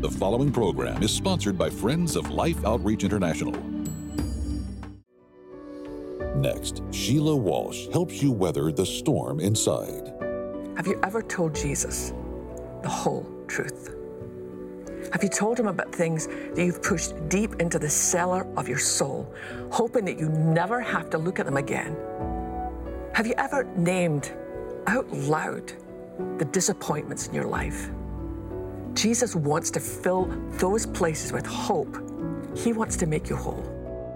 The following program is sponsored by Friends of Life Outreach International. Next, Sheila Walsh helps you weather the storm inside. Have you ever told Jesus the whole truth? Have you told him about things that you've pushed deep into the cellar of your soul, hoping that you never have to look at them again? Have you ever named out loud the disappointments in your life? Jesus wants to fill those places with hope. He wants to make you whole.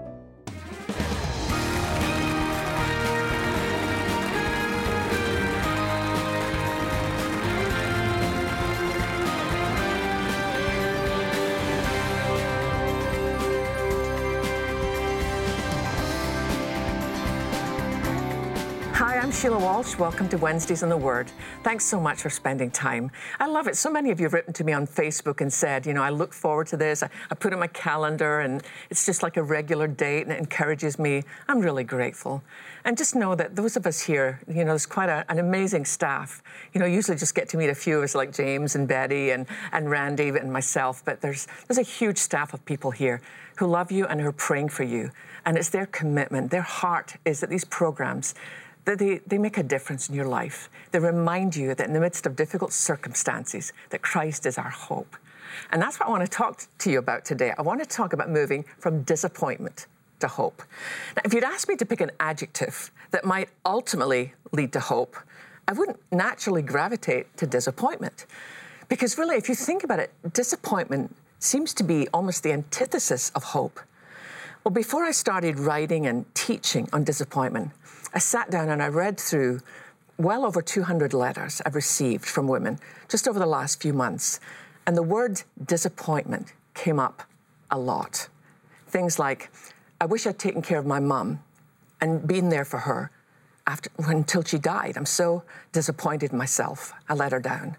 Hi, I'm Sheila Walsh. Welcome to Wednesdays in the Word. Thanks so much for spending time. I love it. So many of you have written to me on Facebook and said, I look forward to this. I put it in my calendar and it's just like a regular date and it encourages me. I'm really grateful. And just know that those of us here, there's quite an amazing staff. Usually just get to meet a few of us like James and Betty and Randy and myself, but there's a huge staff of people here who love you and who are praying for you. And it's their commitment, their heart is that these programs, that they make a difference in your life. They remind you that in the midst of difficult circumstances, that Christ is our hope. And that's what I want to talk to you about today. I want to talk about moving from disappointment to hope. Now, if you'd asked me to pick an adjective that might ultimately lead to hope, I wouldn't naturally gravitate to disappointment. Because really, if you think about it, disappointment seems to be almost the antithesis of hope. Well, before I started writing and teaching on disappointment, I sat down and I read through well over 200 letters I've received from women just over the last few months. And the word disappointment came up a lot. Things like, I wish I'd taken care of my mum and been there for her until she died. I'm so disappointed in myself. I let her down.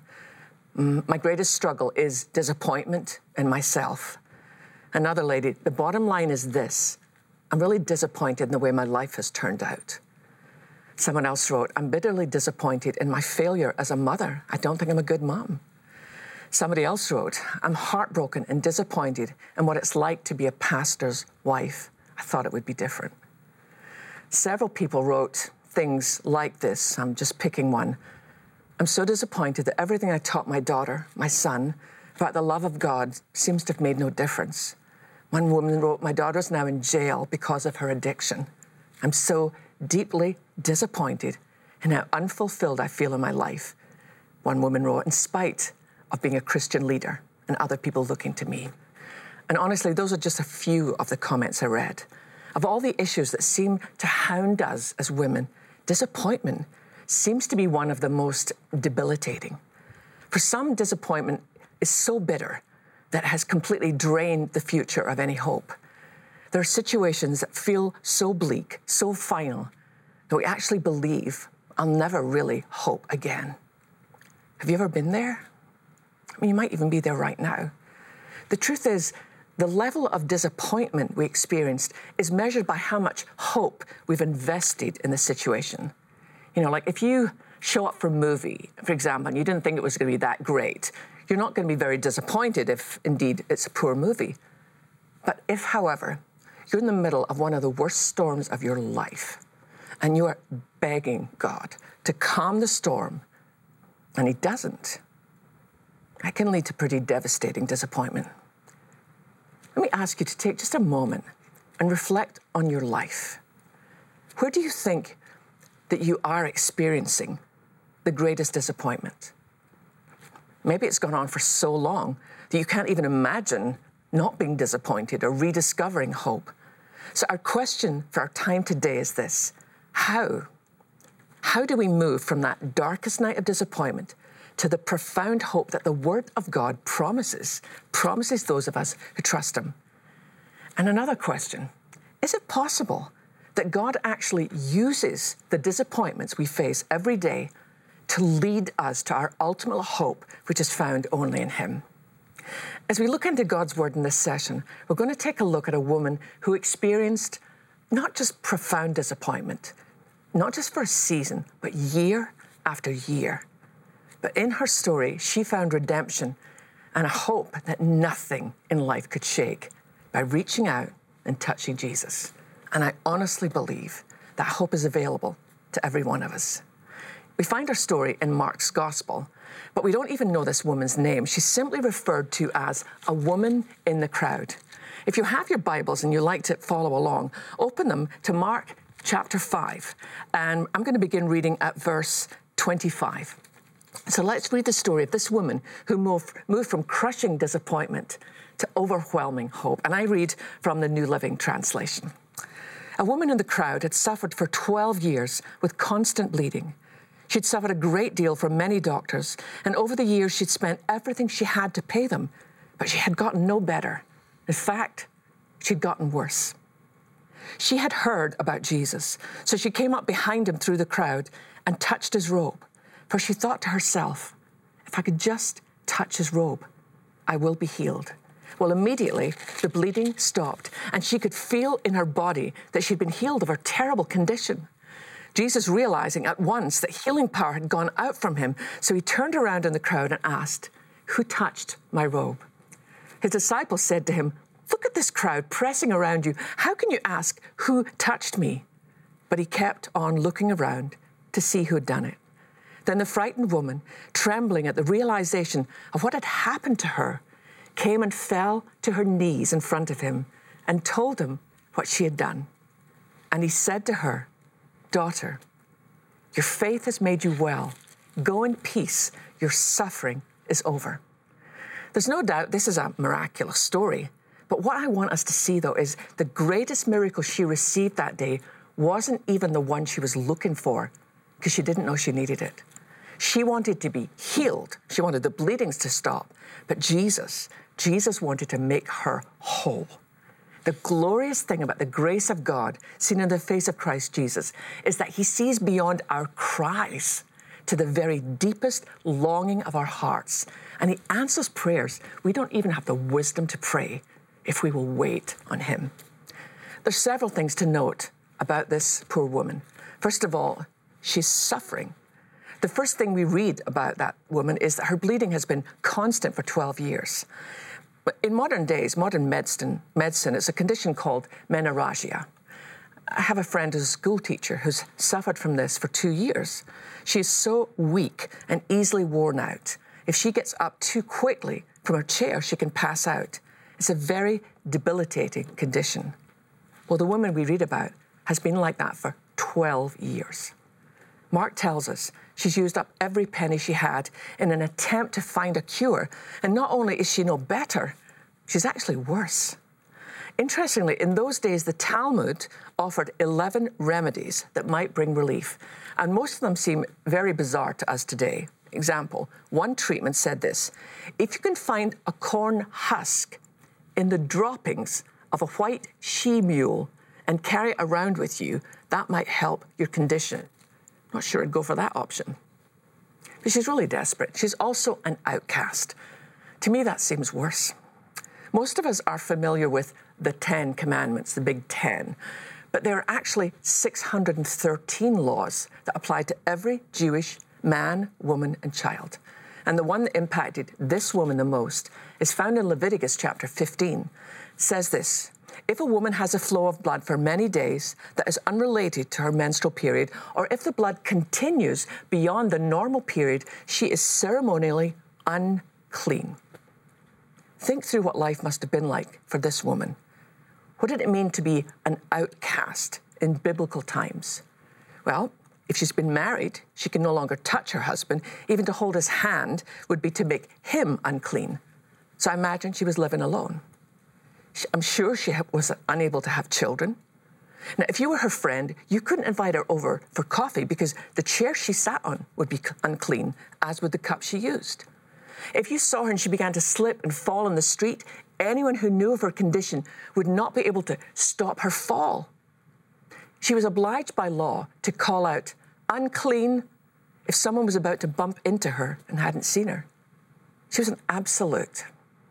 My greatest struggle is disappointment in myself. Another lady, the bottom line is this: I'm really disappointed in the way my life has turned out. Someone else wrote, I'm bitterly disappointed in my failure as a mother. I don't think I'm a good mom. Somebody else wrote, I'm heartbroken and disappointed in what it's like to be a pastor's wife. I thought it would be different. Several people wrote things like this. I'm just picking one. I'm so disappointed that everything I taught my daughter, my son, about the love of God seems to have made no difference. One woman wrote, my daughter's now in jail because of her addiction. I'm so deeply disappointed in how unfulfilled I feel in my life. One woman wrote, in spite of being a Christian leader and other people looking to me. And honestly, those are just a few of the comments I read. Of all the issues that seem to hound us as women, disappointment seems to be one of the most debilitating. For some, disappointment is so bitter that it has completely drained the future of any hope. There are situations that feel so bleak, so final, that we actually believe I'll never really hope again. Have you ever been there? I mean, you might even be there right now. The truth is, the level of disappointment we experienced is measured by how much hope we've invested in the situation. Like if you show up for a movie, for example, and you didn't think it was going to be that great, you're not going to be very disappointed if, indeed, it's a poor movie. But if, however, you're in the middle of one of the worst storms of your life, and you are begging God to calm the storm, and He doesn't, that can lead to pretty devastating disappointment. Let me ask you to take just a moment and reflect on your life. Where do you think that you are experiencing the greatest disappointment? Maybe it's gone on for so long that you can't even imagine not being disappointed or rediscovering hope. So our question for our time today is this: How do we move from that darkest night of disappointment to the profound hope that the Word of God promises those of us who trust Him? And another question, is it possible that God actually uses the disappointments we face every day to lead us to our ultimate hope, which is found only in Him? As we look into God's Word in this session, we're going to take a look at a woman who experienced not just profound disappointment, not just for a season, but year after year. But in her story, she found redemption and a hope that nothing in life could shake by reaching out and touching Jesus. And I honestly believe that hope is available to every one of us. We find our story in Mark's gospel, but we don't even know this woman's name. She's simply referred to as a woman in the crowd. If you have your Bibles and you like to follow along, open them to Mark chapter 5. And I'm going to begin reading at verse 25. So let's read the story of this woman who moved from crushing disappointment to overwhelming hope. And I read from the New Living Translation. A woman in the crowd had suffered for 12 years with constant bleeding. She'd suffered a great deal from many doctors, and over the years she'd spent everything she had to pay them, but she had gotten no better. In fact, she'd gotten worse. She had heard about Jesus, so she came up behind him through the crowd and touched his robe, for she thought to herself, if I could just touch his robe, I will be healed. Well, immediately, the bleeding stopped, and she could feel in her body that she'd been healed of her terrible condition. Jesus, realizing at once that healing power had gone out from him, so he turned around in the crowd and asked, "Who touched my robe?" His disciples said to him, "Look at this crowd pressing around you. How can you ask, 'Who touched me?'" But he kept on looking around to see who had done it. Then the frightened woman, trembling at the realization of what had happened to her, came and fell to her knees in front of him and told him what she had done. And he said to her, "Daughter, your faith has made you well. Go in peace. Your suffering is over." There's no doubt this is a miraculous story. But what I want us to see, though, is the greatest miracle she received that day wasn't even the one she was looking for, because she didn't know she needed it. She wanted to be healed. She wanted the bleedings to stop. But Jesus wanted to make her whole. The glorious thing about the grace of God seen in the face of Christ Jesus is that he sees beyond our cries to the very deepest longing of our hearts. And he answers prayers we don't even have the wisdom to pray if we will wait on him. There's several things to note about this poor woman. First of all, she's suffering. The first thing we read about that woman is that her bleeding has been constant for 12 years. But in modern days, modern medicine is a condition called menorrhagia. I have a friend who's a school teacher who's suffered from this for 2 years. She is so weak and easily worn out. If she gets up too quickly from her chair, she can pass out. It's a very debilitating condition. Well, the woman we read about has been like that for 12 years. Mark tells us she's used up every penny she had in an attempt to find a cure. And not only is she no better, she's actually worse. Interestingly, in those days, the Talmud offered 11 remedies that might bring relief. And most of them seem very bizarre to us today. Example, one treatment said this: if you can find a corn husk in the droppings of a white she-mule and carry it around with you, that might help your condition. Not sure I'd go for that option. But she's really desperate. She's also an outcast. To me, that seems worse. Most of us are familiar with the 10 Commandments, the Big 10, but there are actually 613 laws that apply to every Jewish man, woman, and child. And the one that impacted this woman the most is found in Leviticus chapter 15. It says this: if a woman has a flow of blood for many days that is unrelated to her menstrual period, or if the blood continues beyond the normal period, she is ceremonially unclean. Think through what life must have been like for this woman. What did it mean to be an outcast in biblical times? Well, if she's been married, she can no longer touch her husband. Even to hold his hand would be to make him unclean. So I imagine she was living alone. I'm sure she was unable to have children. Now, if you were her friend, you couldn't invite her over for coffee because the chair she sat on would be unclean, as would the cup she used. If you saw her and she began to slip and fall in the street, anyone who knew of her condition would not be able to stop her fall. She was obliged by law to call out unclean if someone was about to bump into her and hadn't seen her. She was an absolute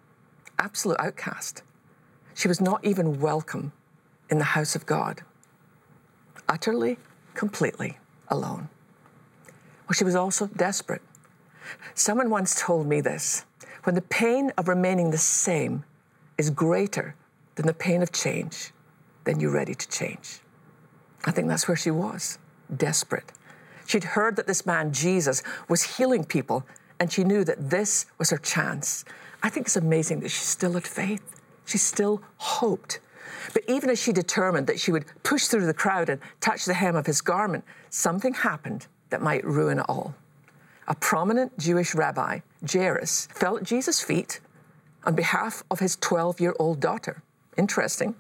outcast. She was not even welcome in the house of God. Utterly, completely alone. Well, she was also desperate. Someone once told me this: When the pain of remaining the same is greater than the pain of change, then you're ready to change. I think that's where she was, desperate. She'd heard that this man, Jesus, was healing people, and she knew that this was her chance. I think it's amazing that she still had faith. She still hoped. But even as she determined that she would push through the crowd and touch the hem of his garment, something happened that might ruin it all. A prominent Jewish rabbi, Jairus, fell at Jesus' feet on behalf of his 12-year-old daughter. Interesting.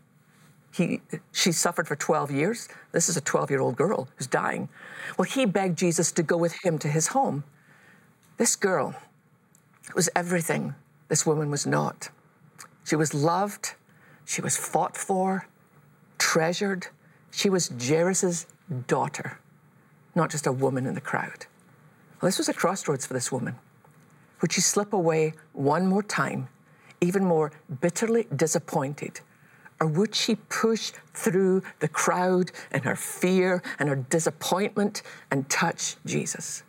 She suffered for 12 years. This is a 12-year-old girl who's dying. Well, he begged Jesus to go with him to his home. This girl was everything this woman was not. She was loved. She was fought for, treasured. She was Jairus' daughter, not just a woman in the crowd. Well, this was a crossroads for this woman. Would she slip away one more time, even more bitterly disappointed? Or would she push through the crowd and her fear and her disappointment and touch Jesus?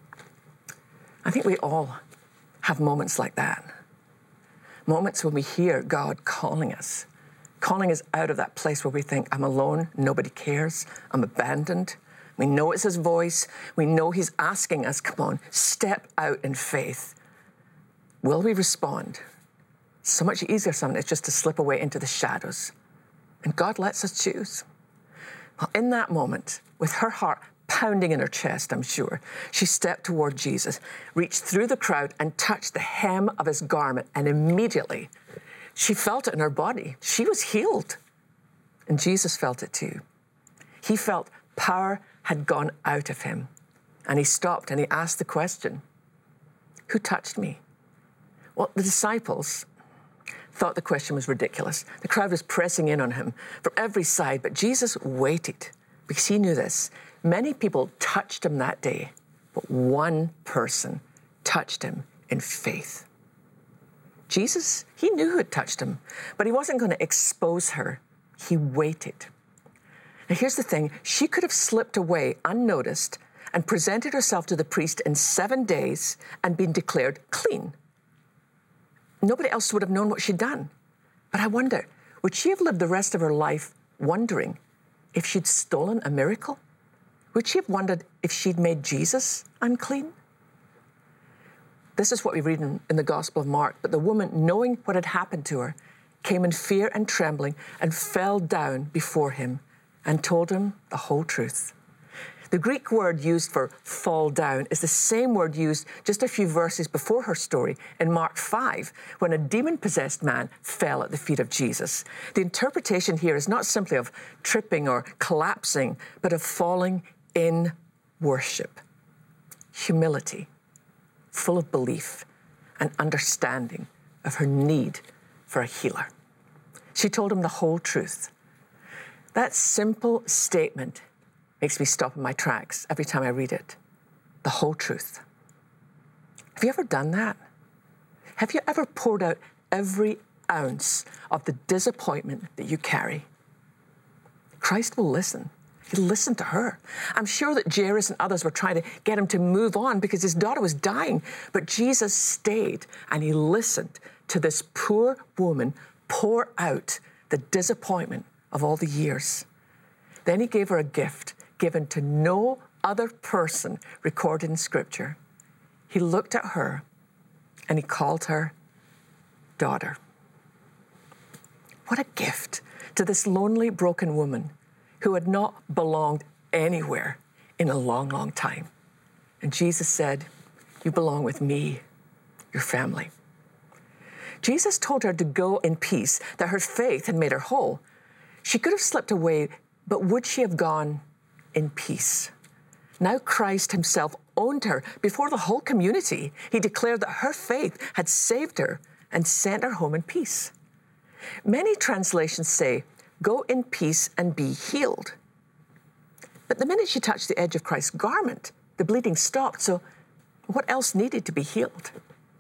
I think we all have moments like that. Moments when we hear God calling us out of that place where we think, I'm alone, nobody cares, I'm abandoned. We know it's his voice. We know he's asking us, come on, step out in faith. Will we respond? So much easier sometimes just to slip away into the shadows. And God lets us choose. Well, in that moment, with her heart pounding in her chest, I'm sure, she stepped toward Jesus, reached through the crowd and touched the hem of his garment. And immediately, she felt it in her body. She was healed. And Jesus felt it too. He felt power had gone out of him. And he stopped and he asked the question, who touched me? Well, the disciples thought the question was ridiculous. The crowd was pressing in on him from every side, but Jesus waited because he knew this. Many people touched him that day, but one person touched him in faith. Jesus, he knew who had touched him, but he wasn't going to expose her. He waited. Now, here's the thing. She could have slipped away unnoticed and presented herself to the priest in 7 days and been declared clean. Nobody else would have known what she'd done. But I wonder, would she have lived the rest of her life wondering if she'd stolen a miracle? Would she have wondered if she'd made Jesus unclean? This is what we read in the Gospel of Mark. But the woman, knowing what had happened to her, came in fear and trembling and fell down before him and told him the whole truth. The Greek word used for fall down is the same word used just a few verses before her story in Mark 5, when a demon-possessed man fell at the feet of Jesus. The interpretation here is not simply of tripping or collapsing, but of falling in worship, humility, full of belief and understanding of her need for a healer. She told him the whole truth. That simple statement makes me stop in my tracks every time I read it. The whole truth. Have you ever done that? Have you ever poured out every ounce of the disappointment that you carry? Christ will listen. He'll listen to her. I'm sure that Jairus and others were trying to get him to move on because his daughter was dying, but Jesus stayed and he listened to this poor woman pour out the disappointment of all the years. Then he gave her a gift given to no other person recorded in Scripture. He looked at her and he called her daughter. What a gift to this lonely, broken woman who had not belonged anywhere in a long, long time. And Jesus said, you belong with me, your family. Jesus told her to go in peace, that her faith had made her whole. She could have slipped away, but would she have gone in peace? Now Christ himself owned her before the whole community. He declared that her faith had saved her and sent her home in peace. Many translations say, go in peace and be healed. But the minute she touched the edge of Christ's garment, the bleeding stopped. So what else needed to be healed?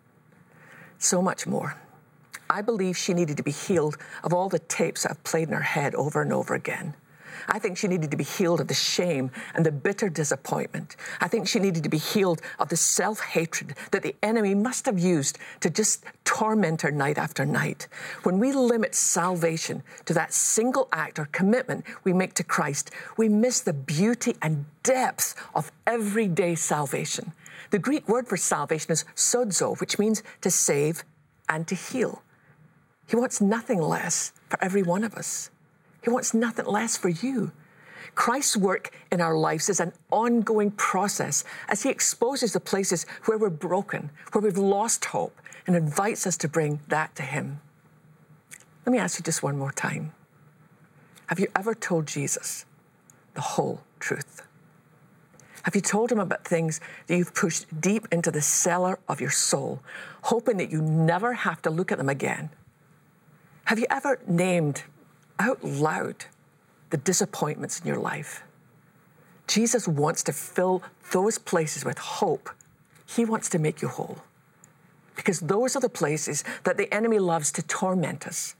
So much more. I believe she needed to be healed of all the tapes I've played in her head over and over again. I think she needed to be healed of the shame and the bitter disappointment. I think she needed to be healed of the self-hatred that the enemy must have used to just torment her night after night. When we limit salvation to that single act or commitment we make to Christ, we miss the beauty and depth of everyday salvation. The Greek word for salvation is sozo, which means to save and to heal. He wants nothing less for every one of us. He wants nothing less for you. Christ's work in our lives is an ongoing process as he exposes the places where we're broken, where we've lost hope, and invites us to bring that to him. Let me ask you just one more time. Have you ever told Jesus the whole truth? Have you told him about things that you've pushed deep into the cellar of your soul, hoping that you never have to look at them again? Have you ever named out loud the disappointments in your life? Jesus wants to fill those places with hope. He wants to make you whole, because those are the places that the enemy loves to torment us.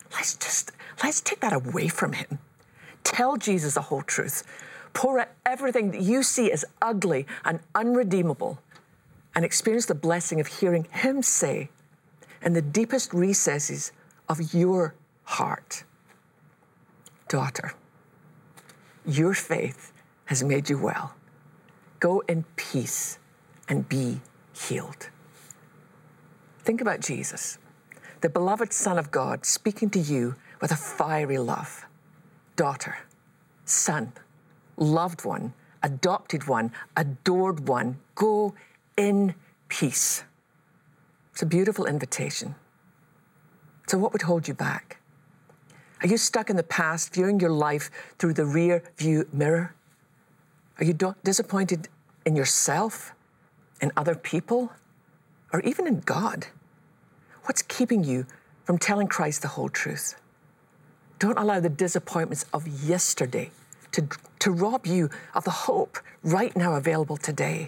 Let's take that away from him. Tell Jesus the whole truth. Pour out everything that you see as ugly and unredeemable, and experience the blessing of hearing him say in the deepest recesses of your heart, daughter, your faith has made you well. Go in peace and be healed. Think about Jesus, the beloved Son of God, speaking to you with a fiery love. Daughter, son, loved one, adopted one, adored one, go in peace. It's a beautiful invitation. So what would hold you back? Are you stuck in the past, viewing your life through the rear view mirror? Are you disappointed in yourself, in other people, or even in God? What's keeping you from telling Christ the whole truth? Don't allow the disappointments of yesterday to rob you of the hope right now available today.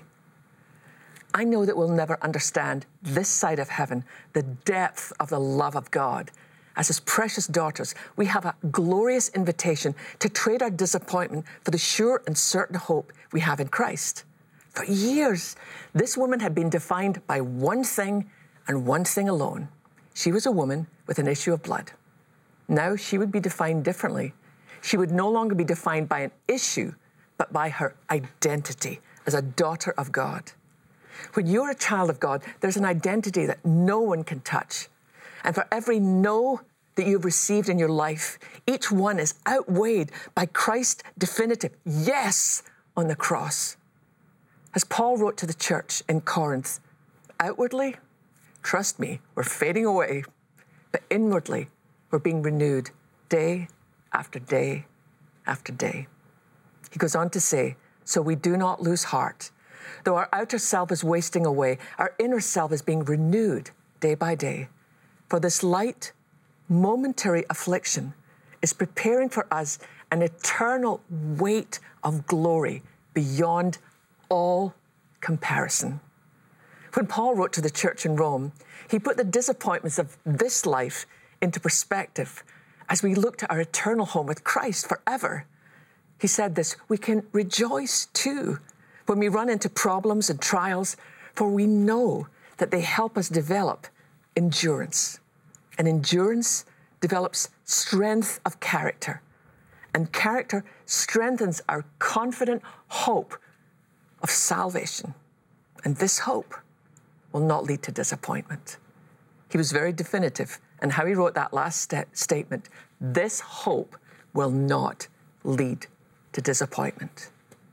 I know that we'll never understand this side of heaven, the depth of the love of God. As his precious daughters, we have a glorious invitation to trade our disappointment for the sure and certain hope we have in Christ. For years, this woman had been defined by one thing and one thing alone. She was a woman with an issue of blood. Now she would be defined differently. She would no longer be defined by an issue, but by her identity as a daughter of God. When you're a child of God, there's an identity that no one can touch. And for every no that you've received in your life, each one is outweighed by Christ's definitive yes on the cross. As Paul wrote to the church in Corinth, outwardly, trust me, we're fading away, but inwardly, we're being renewed day after day after day. He goes on to say, so we do not lose heart. Though our outer self is wasting away, our inner self is being renewed day by day. For this light, momentary affliction is preparing for us an eternal weight of glory beyond all comparison. When Paul wrote to the church in Rome, he put the disappointments of this life into perspective as we look to our eternal home with Christ forever. He said this, we can rejoice too when we run into problems and trials, for we know that they help us develop endurance. And endurance develops strength of character. And character strengthens our confident hope of salvation. And this hope will not lead to disappointment. He was very definitive in how he wrote that last statement. This hope will not lead to disappointment.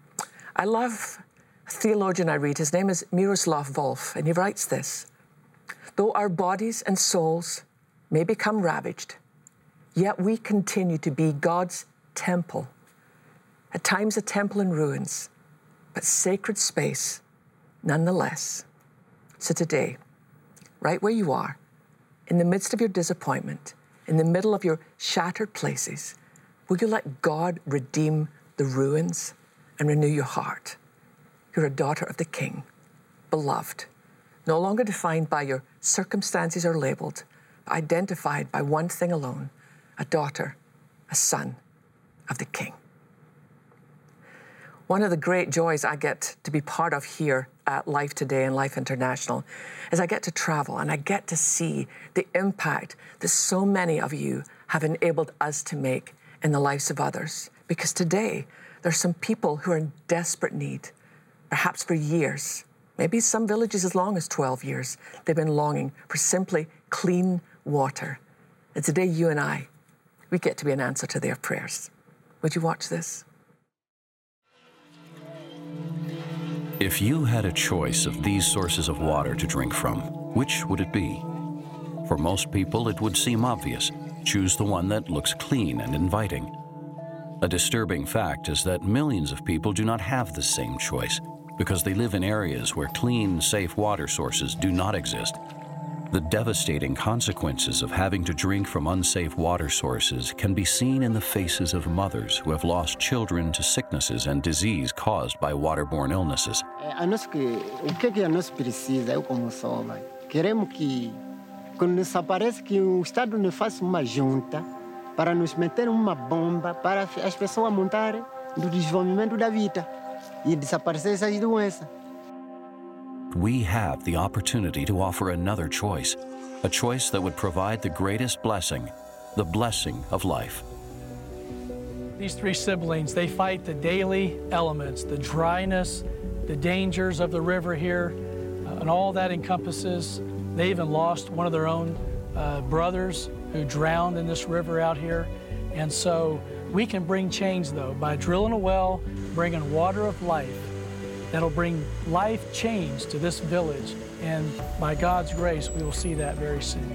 I love a theologian I read. His name is Miroslav Volf, and he writes this. Though our bodies and souls may become ravaged, yet we continue to be God's temple. At times a temple in ruins, but sacred space nonetheless. So today, right where you are, in the midst of your disappointment, in the middle of your shattered places, will you let God redeem the ruins and renew your heart? You're a daughter of the King, beloved, no longer defined by your circumstances or labeled, identified by one thing alone, a daughter, a son of the King. One of the great joys I get to be part of here at Life Today and Life International is I get to travel and I get to see the impact that so many of you have enabled us to make in the lives of others. Because today, there's some people who are in desperate need, perhaps for years, maybe some villages as long as 12 years. They've been longing for simply clean water. And today, you and I, we get to be an answer to their prayers. Would you watch this? If you had a choice of these sources of water to drink from, which would it be? For most people, it would seem obvious. Choose the one that looks clean and inviting. A disturbing fact is that millions of people do not have the same choice because they live in areas where clean, safe water sources do not exist. The devastating consequences of having to drink from unsafe water sources can be seen in the faces of mothers who have lost children to sicknesses and disease caused by waterborne illnesses. O que a nós precisa, eu como Sova, queremos que quando nos aparece que o Estado nos faça uma junta para nos meter uma bomba para as pessoas montarem do desenvolvimento da vida e desaparecer essas doenças. We have the opportunity to offer another choice, a choice that would provide the greatest blessing, the blessing of life. These three siblings, they fight the daily elements, the dryness, the dangers of the river here, and all that encompasses. They even lost one of their own brothers who drowned in this river out here. And so we can bring change, though, by drilling a well, bringing water of life. That'll bring life change to this village, and by God's grace, we will see that very soon.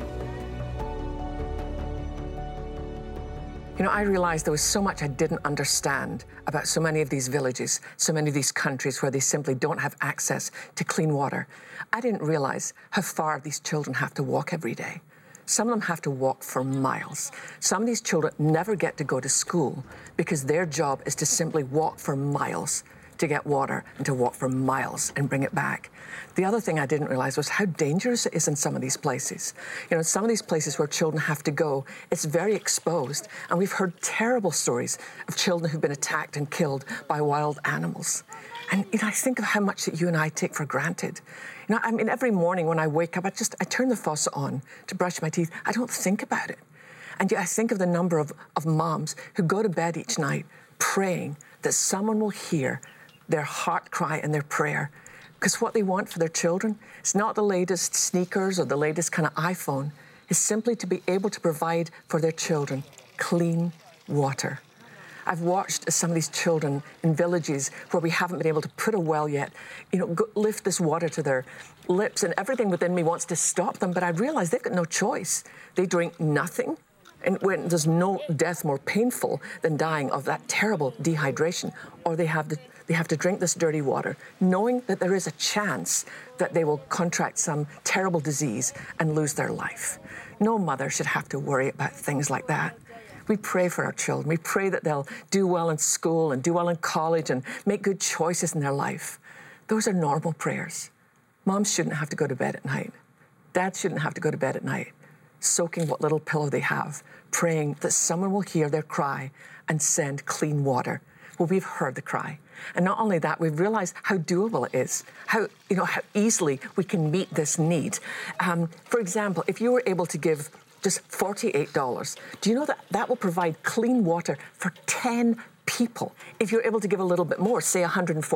You know, I realized there was so much I didn't understand about so many of these villages, so many of these countries where they simply don't have access to clean water. I didn't realize how far these children have to walk every day. Some of them have to walk for miles. Some of these children never get to go to school because their job is to simply walk for miles to get water and to walk for miles and bring it back. The other thing I didn't realize was how dangerous it is in some of these places. You know, some of these places where children have to go, it's very exposed. And we've heard terrible stories of children who've been attacked and killed by wild animals. And, you know, I think of how much that you and I take for granted. You know, I mean, every morning when I wake up, I turn the faucet on to brush my teeth. I don't think about it. And yet I think of the number of moms who go to bed each night praying that someone will hear their heart cry and their prayer. Because what they want for their children is not the latest sneakers or the latest kind of iPhone. It's simply to be able to provide for their children clean water. I've watched as some of these children in villages where we haven't been able to put a well yet, you know, lift this water to their lips, and everything within me wants to stop them, but I realize they've got no choice. They drink nothing. And when there's no death more painful than dying of that terrible dehydration, or they have to drink this dirty water, knowing that there is a chance that they will contract some terrible disease and lose their life. No mother should have to worry about things like that. We pray for our children. We pray that they'll do well in school and do well in college and make good choices in their life. Those are normal prayers. Moms shouldn't have to go to bed at night. Dads shouldn't have to go to bed at night, soaking what little pillow they have, praying that someone will hear their cry and send clean water. Well, we've heard the cry. And not only that, we've realized how doable it is, how easily we can meet this need. For example, if you were able to give just $48, do you know that that will provide clean water for 10 people? If you're able to give a little bit more, say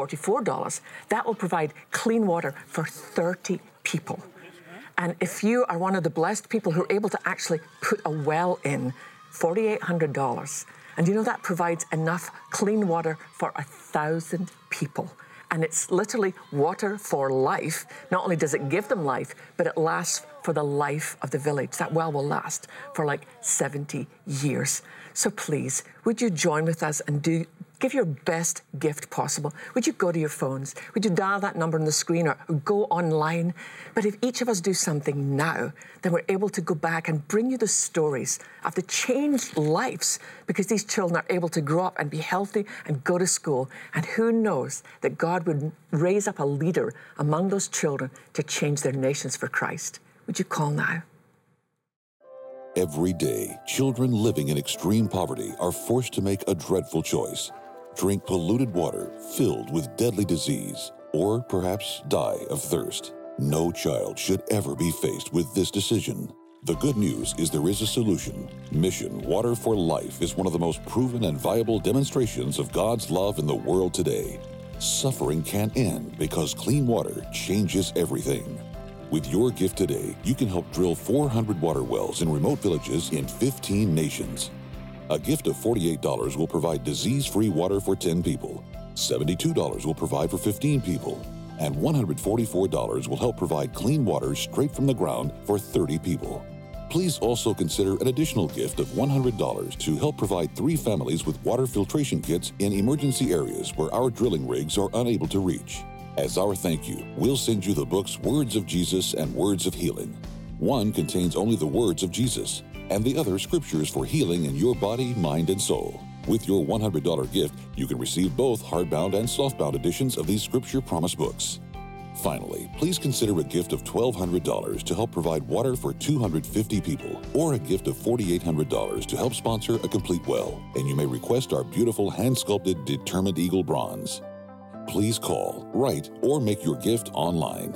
$144, that will provide clean water for 30 people. And if you are one of the blessed people who are able to actually put a well in, $4,800, and you know that provides enough clean water for 1,000 people. And it's literally water for life. Not only does it give them life, but it lasts for the life of the village. That well will last for like 70 years. So please, would you join with us and give your best gift possible? Would you go to your phones? Would you dial that number on the screen or go online? But if each of us do something now, then we're able to go back and bring you the stories of the changed lives, because these children are able to grow up and be healthy and go to school. And who knows that God would raise up a leader among those children to change their nations for Christ. Would you call now? Every day, children living in extreme poverty are forced to make a dreadful choice. drink polluted water filled with deadly disease, or perhaps die of thirst. No child should ever be faced with this decision. The good news is there is a solution. Mission Water for Life is one of the most proven and viable demonstrations of God's love in the world today. Suffering can end because clean water changes everything. With your gift today, you can help drill 400 water wells in remote villages in 15 nations. A gift of $48 will provide disease-free water for 10 people. $72 will provide for 15 people. And $144 will help provide clean water straight from the ground for 30 people. Please also consider an additional gift of $100 to help provide 3 families with water filtration kits in emergency areas where our drilling rigs are unable to reach. As our thank you, we'll send you the books Words of Jesus and Words of Healing. One contains only the words of Jesus, and the other scriptures for healing in your body, mind, and soul. With your $100 gift, you can receive both hardbound and softbound editions of these Scripture Promise books. Finally, please consider a gift of $1,200 to help provide water for 250 people, or a gift of $4,800 to help sponsor a complete well, and you may request our beautiful hand-sculpted Determined Eagle bronze. Please call, write, or make your gift online.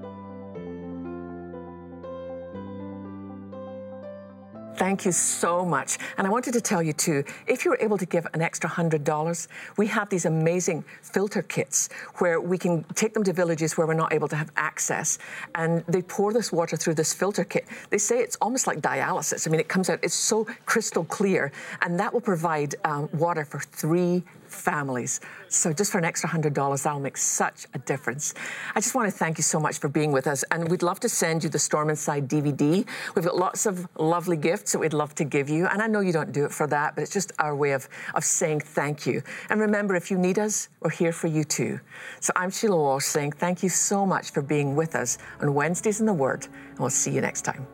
Thank you so much. And I wanted to tell you too, if you're able to give an extra $100, we have these amazing filter kits where we can take them to villages where we're not able to have access. And they pour this water through this filter kit. They say it's almost like dialysis. I mean, it comes out, it's so crystal clear. And that will provide water for 3 families. So just for an extra $100, that'll make such a difference. I just want to thank you so much for being with us. And we'd love to send you the Storm Inside DVD. We've got lots of lovely gifts that we'd love to give you. And I know you don't do it for that, but it's just our way of saying thank you. And remember, if you need us, we're here for you too. So I'm Sheila Walsh saying thank you so much for being with us on Wednesdays in the Word. And we'll see you next time.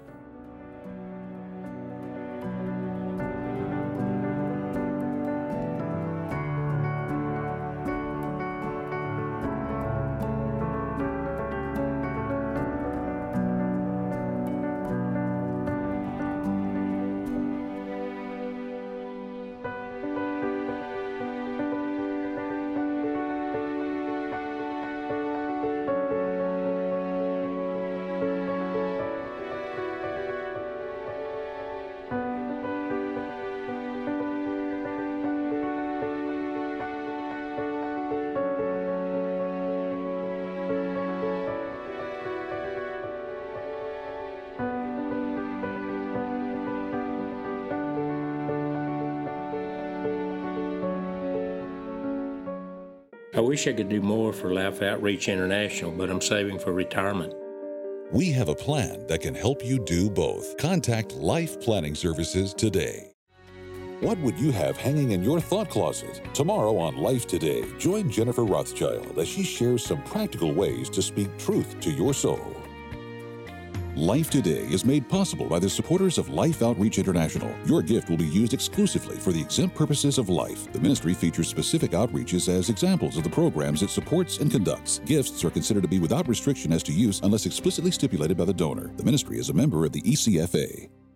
I wish I could do more for Life Outreach International, but I'm saving for retirement. We have a plan that can help you do both. Contact Life Planning Services today. What would you have hanging in your thought closet? Tomorrow on Life Today, join Jennifer Rothschild as she shares some practical ways to speak truth to your soul. Life Today is made possible by the supporters of Life Outreach International. Your gift will be used exclusively for the exempt purposes of life. The ministry features specific outreaches as examples of the programs it supports and conducts. Gifts are considered to be without restriction as to use unless explicitly stipulated by the donor. The ministry is a member of the ECFA.